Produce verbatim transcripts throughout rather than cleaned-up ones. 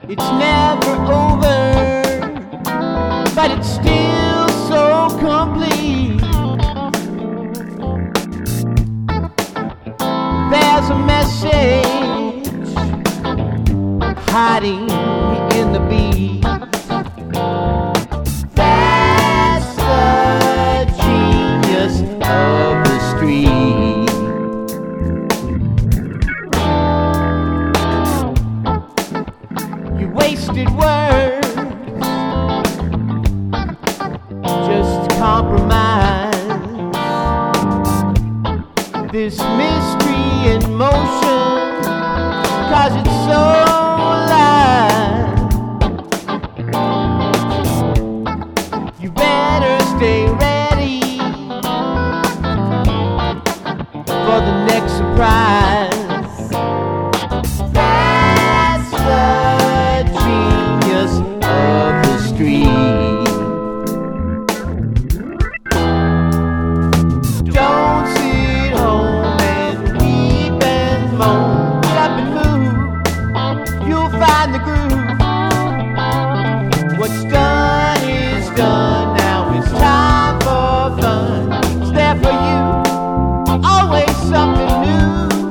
It's never over, but it's still so complete. There's a message hiding in the beat. That's the genius of the street. You wasted words, just compromise. This mystery in motion, 'cause it's so alive. You better stay ready for the next surprise. That's the genius of the street. Don't sit home and weep and moan. Get up and move, you'll find the groove. What's done is done, now it's time for fun. It's there for you, always something new.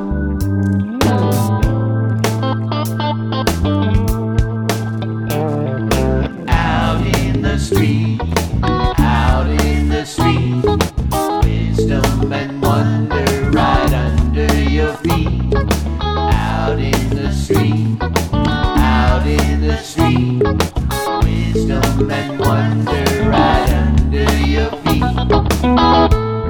Out in the street, out in the street, wisdom and wonder right under your feet. Out in the street, out in the street, wisdom and wonder right under your feet.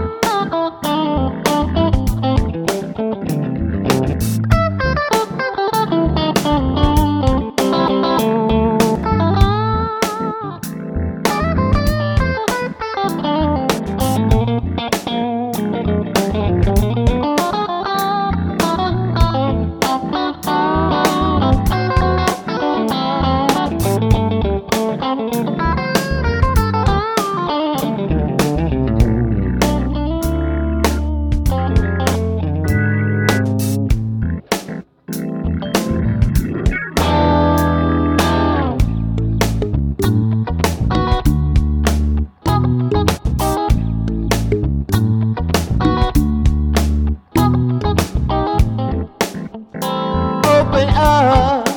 Open up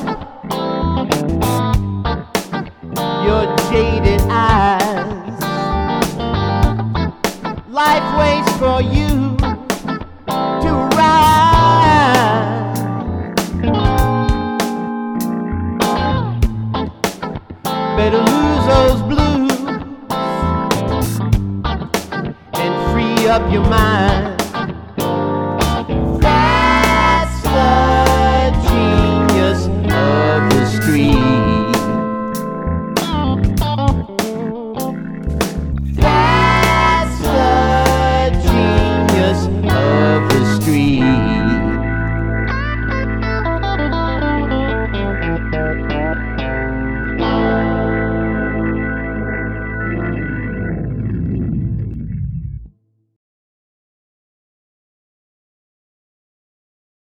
your jaded eyes. Life waits for you to rise. Better lose those blues and free up your mind.